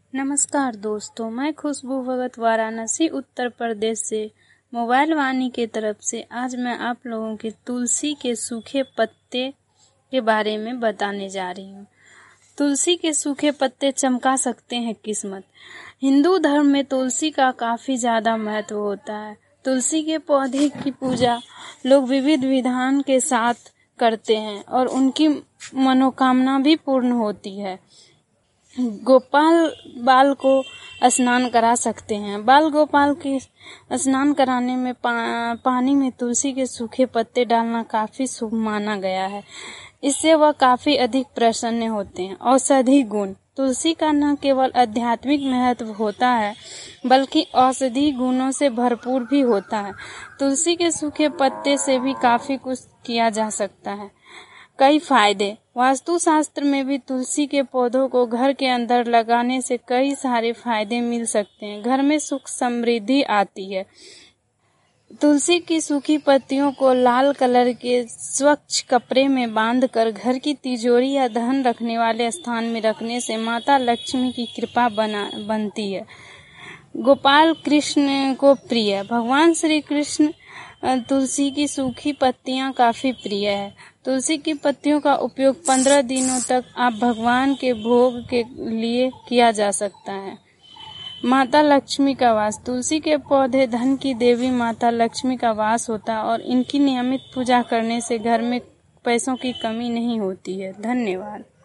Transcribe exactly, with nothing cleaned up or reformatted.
नमस्कार दोस्तों, मैं खुशबू भगत वाराणसी उत्तर प्रदेश से मोबाइल वाणी के तरफ से आज मैं आप लोगों के तुलसी के सूखे पत्ते के बारे में बताने जा रही हूँ। तुलसी के सूखे पत्ते चमका सकते हैं किस्मत। हिंदू धर्म में तुलसी का काफ़ी ज़्यादा महत्व होता है। तुलसी के पौधे की पूजा लोग विविध विधान के साथ करते हैं और उनकी मनोकामना भी पूर्ण होती है। गोपाल बाल को स्नान करा सकते हैं। बाल गोपाल के स्नान कराने में पा, पानी में तुलसी के सूखे पत्ते डालना काफ़ी शुभ माना गया है। इससे वह काफ़ी अधिक प्रसन्न होते हैं। औषधि गुण: तुलसी का न केवल आध्यात्मिक महत्व होता है बल्कि औषधि गुणों से भरपूर भी होता है। तुलसी के सूखे पत्ते से भी काफ़ी कुछ किया जा सकता है। कई फायदे: वास्तुशास्त्र में भी तुलसी के पौधों को घर के अंदर लगाने से कई सारे फायदे मिल सकते हैं। घर में सुख समृद्धि आती है। तुलसी की सूखी पत्तियों को लाल कलर के स्वच्छ कपड़े में बांधकर घर की तिजोरी या धन रखने वाले स्थान में रखने से माता लक्ष्मी की कृपा बना बनती है। गोपाल कृष्ण को प्रिय: भगवान श्री कृष्ण तुलसी की सूखी पत्तियां काफ़ी प्रिय है। तुलसी की पत्तियों का उपयोग पंद्रह दिनों तक आप भगवान के भोग के लिए किया जा सकता है। माता लक्ष्मी का वास: तुलसी के पौधे धन की देवी माता लक्ष्मी का वास होता है और इनकी नियमित पूजा करने से घर में पैसों की कमी नहीं होती है। धन्यवाद।